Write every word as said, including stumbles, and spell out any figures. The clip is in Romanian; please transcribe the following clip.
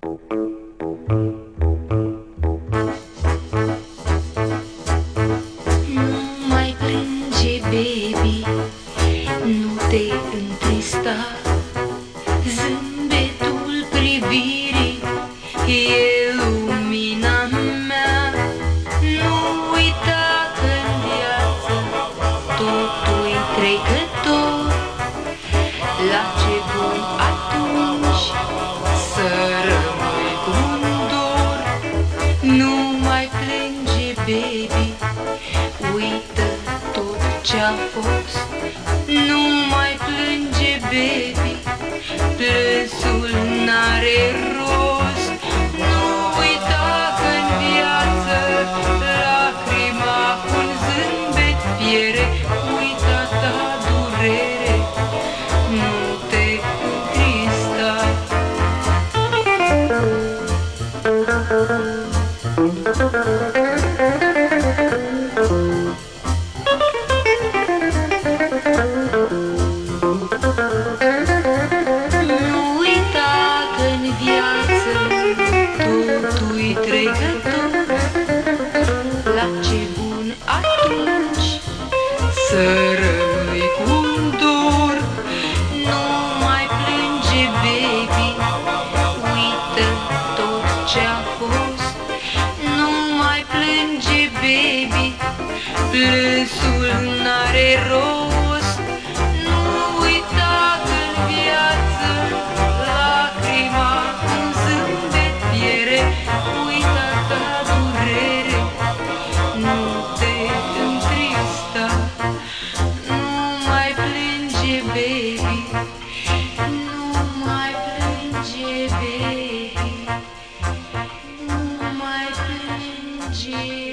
Baby, nu te întrista, zâmbetul privirii e lumina mea. Nu uita că-n viață totul-i trecător, la ce bun atunci să rămâi cu un dor. Nu mai plânge, baby, uită ce-a fost. Nu mai plânge, baby, plânsul n-are rost. Nu uita că-n viață lacrima cu-n zâmbet piere. Uita ta durere, nu te întrista. Trecător, la ce bun atunci să rămâi cu un dor. Nu mai plânge, baby, uită tot ce-a fost. Nu mai plânge, baby, plânsul n-are rost. Nu uita că-n viață lacrima cu-n zâmbet piere. Uita ta durere, nu te întrista. Nu mai plânge, baby, nu mai plânge, baby, nu mai plânge.